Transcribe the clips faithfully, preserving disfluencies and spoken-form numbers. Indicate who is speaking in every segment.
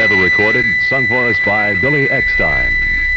Speaker 1: ever recorded, sung for us by Billy Eckstein.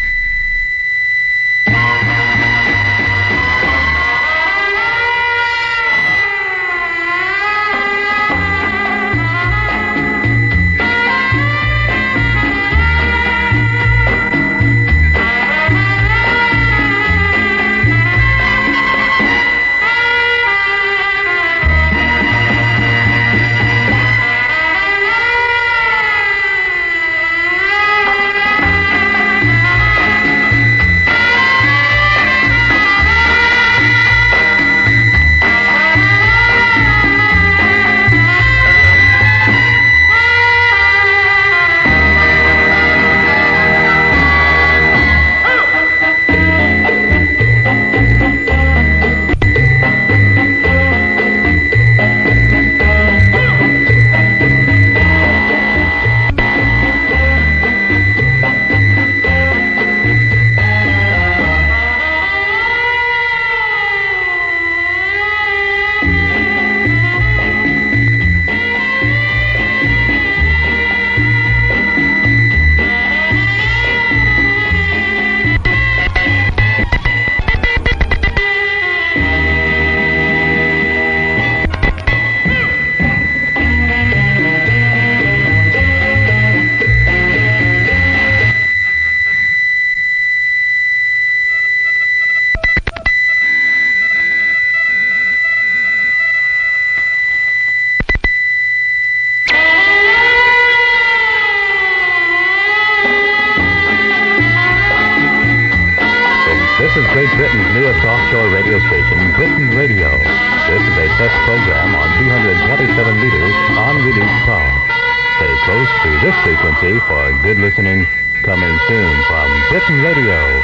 Speaker 2: This is Great Britain's newest offshore radio station, Britain Radio. This is a test program on two hundred twenty-seven meters on reduced power. Stay close to this frequency for good listening coming soon from Britain Radio.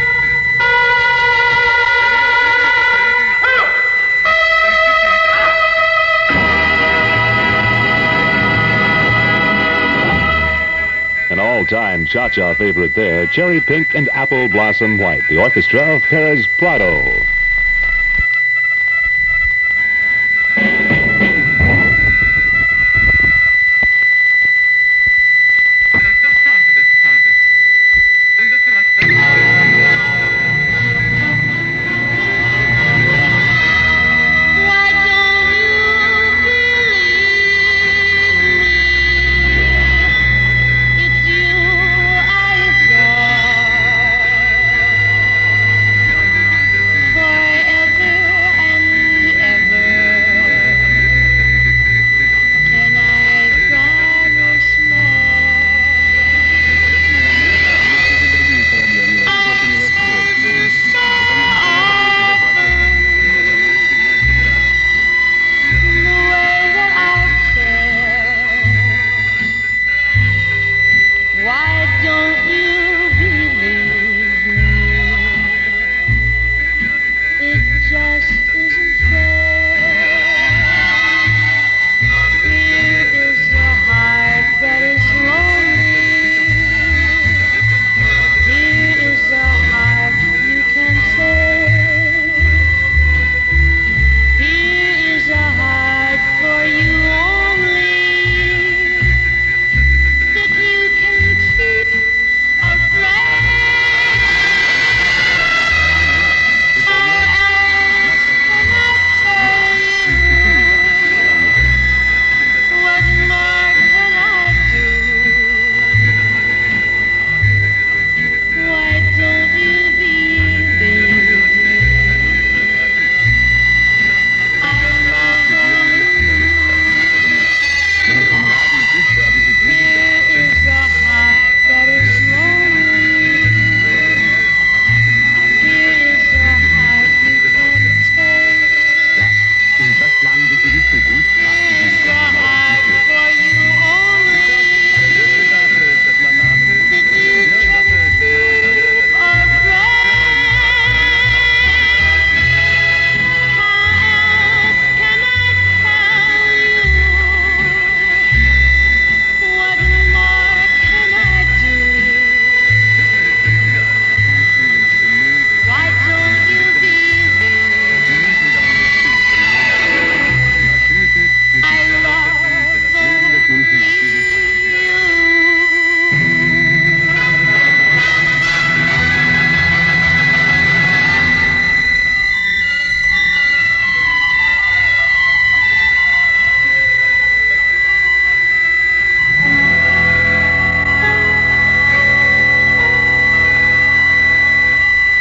Speaker 1: An all-time cha-cha favorite there, Cherry Pink and Apple Blossom White, the orchestra of Perez Prado.
Speaker 3: For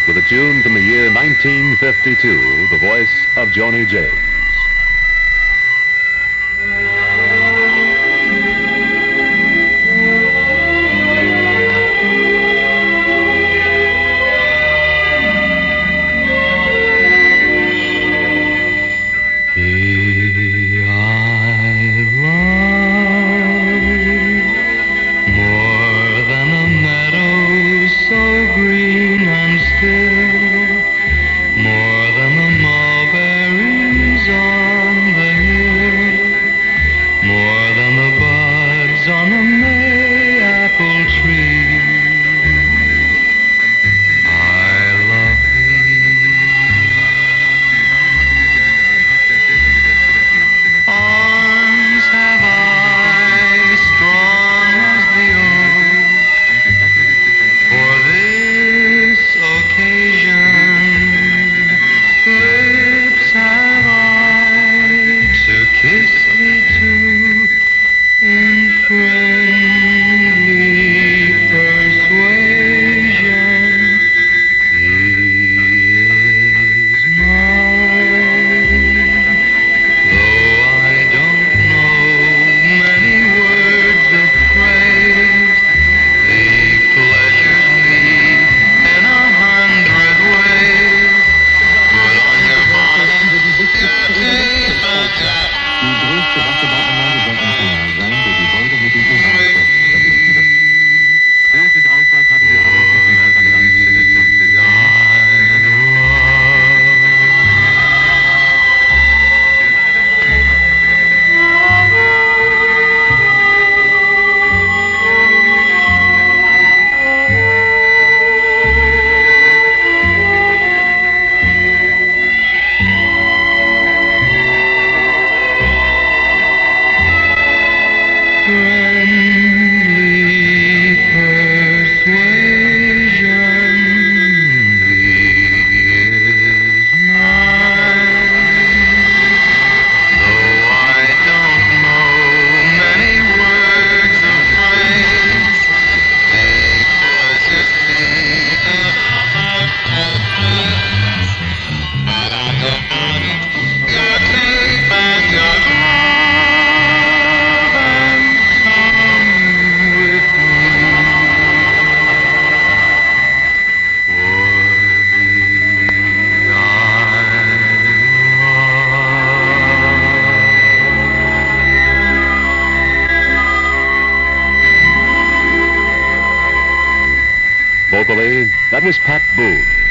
Speaker 1: with a tune from the year nineteen fifty-two, the voice of Joni James.
Speaker 3: More than the mulberries on the hill, more than the buds on the May-apple tree, I love thee. Arms have I strong as the oak for this occasion. Lips have I to kiss thee too in friendly persuasion. He is mine, though I don't know many words of praise. He pleasures me in a hundred ways. Put on your bonnet, your cape, and your
Speaker 4: Die größte Wasserbauanlage soll ein Kanal sein, der die Wolke mit dem Ural verbinden wird. Großes Ausweis haben wir
Speaker 3: friendly persuasion. He is mine, though I don't know many words of praise. He pleasures me in a hundred ways. Put on your bonnet, your cape, and your glove, and come with me. For thee I
Speaker 1: Vocally, that was Pat Boone.